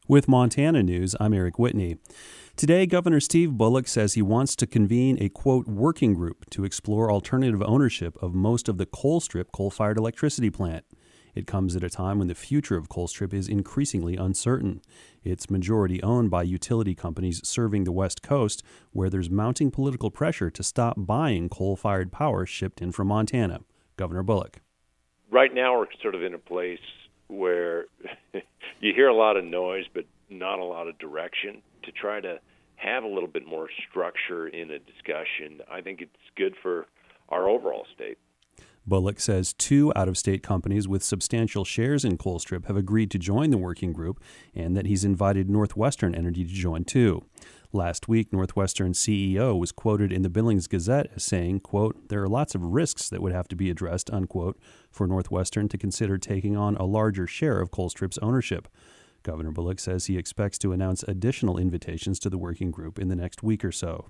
With Montana News, I'm Eric Whitney. Today, Governor Steve Bullock says he wants to convene a, quote, working group to explore alternative ownership of most of the Colstrip coal-fired electricity plant. It comes at a time when the future of Colstrip is increasingly uncertain. It's majority owned by utility companies serving the West Coast, where there's mounting political pressure to stop buying coal-fired power shipped in from Montana. Governor Bullock. Right now, we're sort of in a place where you hear a lot of noise, but not a lot of direction. To try to have a little bit more structure in a discussion, I think it's good for our overall state. Bullock says 2 out-of-state companies with substantial shares in Colstrip have agreed to join the working group, and that he's invited Northwestern Energy to join too. Last week, Northwestern's CEO was quoted in the Billings Gazette as saying, quote, "There are lots of risks that would have to be addressed," unquote, for Northwestern to consider taking on a larger share of Colstrip's ownership. Governor Bullock says he expects to announce additional invitations to the working group in the next week or so.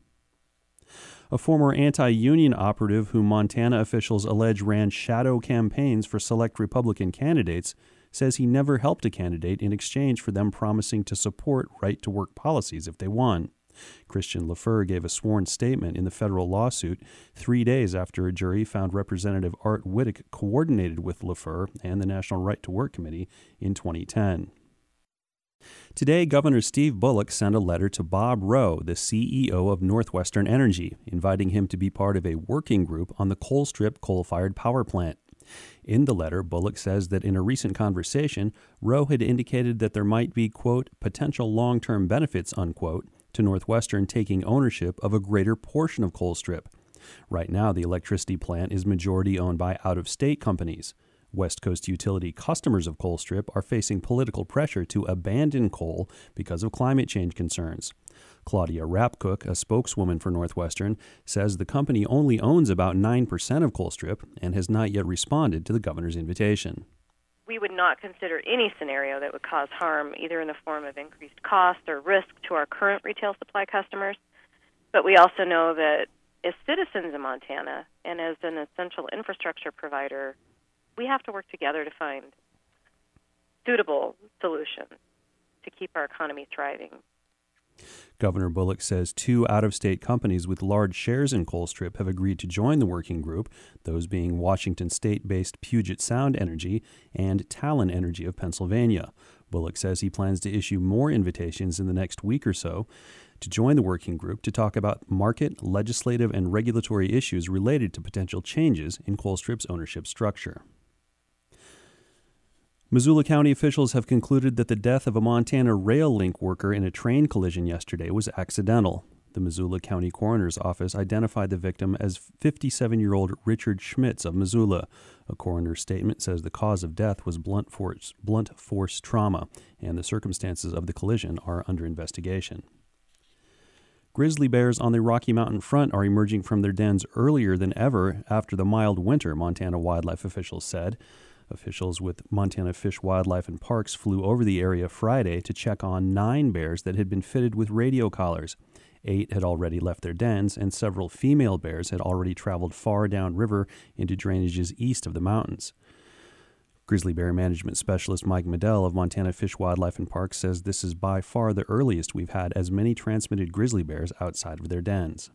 A former anti-union operative whom Montana officials allege ran shadow campaigns for select Republican candidates says he never helped a candidate in exchange for them promising to support right-to-work policies if they won. Christian LaFleur gave a sworn statement in the federal lawsuit 3 days after a jury found Representative Art Wittick coordinated with LaFleur and the National Right to Work Committee in 2010. Today, Governor Steve Bullock sent a letter to Bob Rowe, the CEO of Northwestern Energy, inviting him to be part of a working group on the Colstrip coal-fired power plant. In the letter, Bullock says that in a recent conversation, Rowe had indicated that there might be, quote, potential long-term benefits, unquote, to Northwestern taking ownership of a greater portion of Colstrip. Right now, the electricity plant is majority owned by out-of-state companies. West Coast utility customers of Colstrip are facing political pressure to abandon coal because of climate change concerns. Claudia Rapcook, a spokeswoman for Northwestern, says the company only owns about 9% of Colstrip and has not yet responded to the governor's invitation. We would not consider any scenario that would cause harm, either in the form of increased cost or risk to our current retail supply customers. But we also know that as citizens in Montana and as an essential infrastructure provider, we have to work together to find suitable solutions to keep our economy thriving. Governor Bullock says 2 out-of-state companies with large shares in Colstrip have agreed to join the working group, those being Washington State-based Puget Sound Energy and Talon Energy of Pennsylvania. Bullock says he plans to issue more invitations in the next week or so to join the working group to talk about market, legislative, and regulatory issues related to potential changes in Colstrip's ownership structure. Missoula County officials have concluded that the death of a Montana rail link worker in a train collision yesterday was accidental. The Missoula County Coroner's Office identified the victim as 57-year-old Richard Schmitz of Missoula. A coroner's statement says the cause of death was blunt force trauma, and the circumstances of the collision are under investigation. Grizzly bears on the Rocky Mountain front are emerging from their dens earlier than ever after the mild winter, Montana wildlife officials said. Officials with Montana Fish, Wildlife, and Parks flew over the area Friday to check on 9 bears that had been fitted with radio collars. 8 had already left their dens, and several female bears had already traveled far downriver into drainages east of the mountains. Grizzly bear management specialist Mike Medell of Montana Fish, Wildlife, and Parks says this is by far the earliest we've had as many transmitted grizzly bears outside of their dens.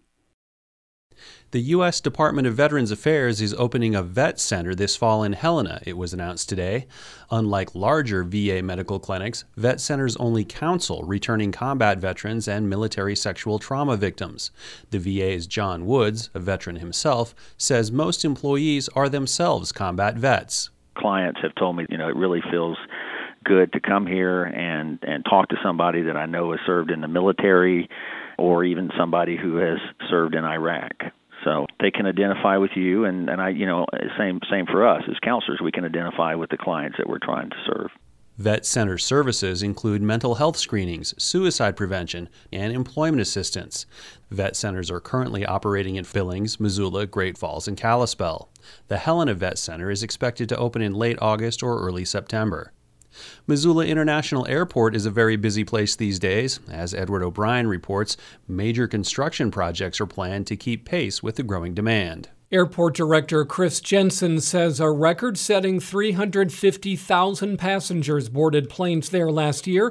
The U.S. Department of Veterans Affairs is opening a vet center this fall in Helena, it was announced today. Unlike larger VA medical clinics, vet centers only counsel returning combat veterans and military sexual trauma victims. The VA's John Woods, a veteran himself, says most employees are themselves combat vets. Clients have told me, it really feels good to come here and talk to somebody that I know has served in the military or even somebody who has served in Iraq. So they can identify with you, and I, same for us as counselors. We can identify with the clients that we're trying to serve. Vet center services include mental health screenings, suicide prevention, and employment assistance. Vet centers are currently operating in Billings, Missoula, Great Falls, and Kalispell. The Helena Vet Center is expected to open in late August or early September. Missoula International Airport is a very busy place these days. As Edward O'Brien reports, major construction projects are planned to keep pace with the growing demand. Airport Director Chris Jensen says a record-setting 350,000 passengers boarded planes there last year,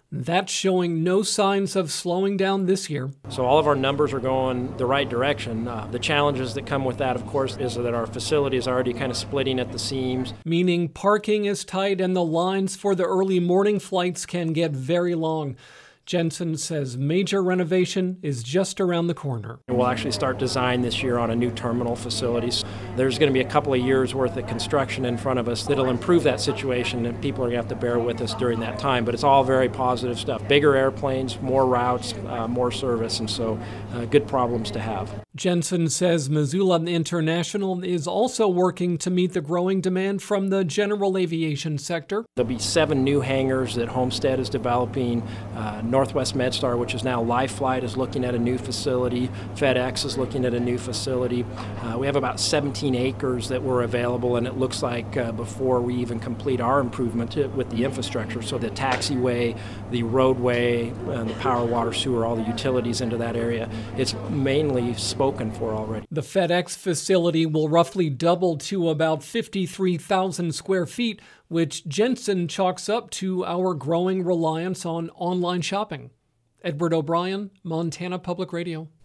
That's showing no signs of slowing down this year. So all of our numbers are going the right direction. The challenges that come with that, of course, is that our facility is already kind of splitting at the seams. Meaning parking is tight and the lines for the early morning flights can get very long. Jensen says major renovation is just around the corner. We'll actually start design this year on a new terminal facility. There's going to be a couple of years worth of construction in front of us that'll improve that situation, and people are going to have to bear with us during that time. But it's all very positive stuff. Bigger airplanes, more routes, more service, and so good problems to have. Jensen says Missoula International is also working to meet the growing demand from the general aviation sector. There'll be 7 new hangars that Homestead is developing. Northwest MedStar, which is now LifeFlight, is looking at a new facility. FedEx is looking at a new facility. We have about 17 acres that were available, and it looks like before we even complete our improvement with the infrastructure, so the taxiway, the roadway, the power, water, sewer, all the utilities into that area, it's mainly spoken for already. The FedEx facility will roughly double to about 53,000 square feet, which Jensen chalks up to our growing reliance on online shopping. Edward O'Brien, Montana Public Radio.